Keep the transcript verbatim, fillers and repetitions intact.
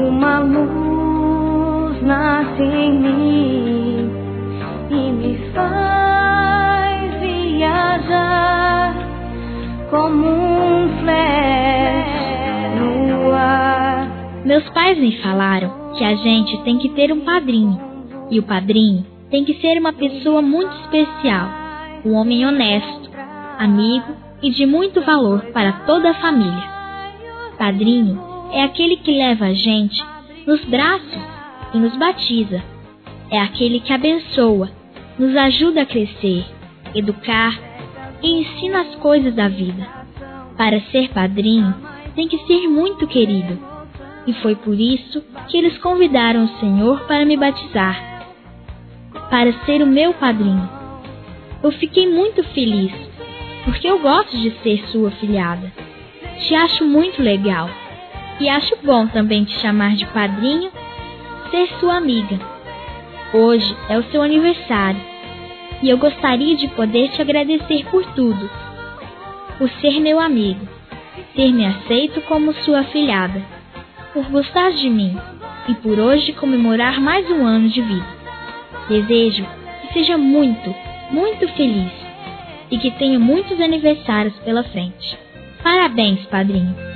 uma luz nasce em mim e me faz viajar como um flash no ar. Meus pais me falaram que a gente tem que ter um padrinho, e o padrinho tem que ser uma pessoa muito especial, um homem honesto, amigo e de muito valor para toda a família. Padrinho é aquele que leva a gente nos braços e nos batiza. É aquele que abençoa, nos ajuda a crescer, educar e ensina as coisas da vida. Para ser padrinho, tem que ser muito querido. E foi por isso que eles convidaram o Senhor para me batizar, para ser o meu padrinho. Eu fiquei muito feliz, porque eu gosto de ser sua filhada. Te acho muito legal. E acho bom também te chamar de padrinho, ser sua amiga. Hoje é o seu aniversário, e eu gostaria de poder te agradecer por tudo. Por ser meu amigo, ter me aceito como sua afilhada, por gostar de mim e por hoje comemorar mais um ano de vida. Desejo que seja muito, muito feliz e que tenha muitos aniversários pela frente. Parabéns, padrinho!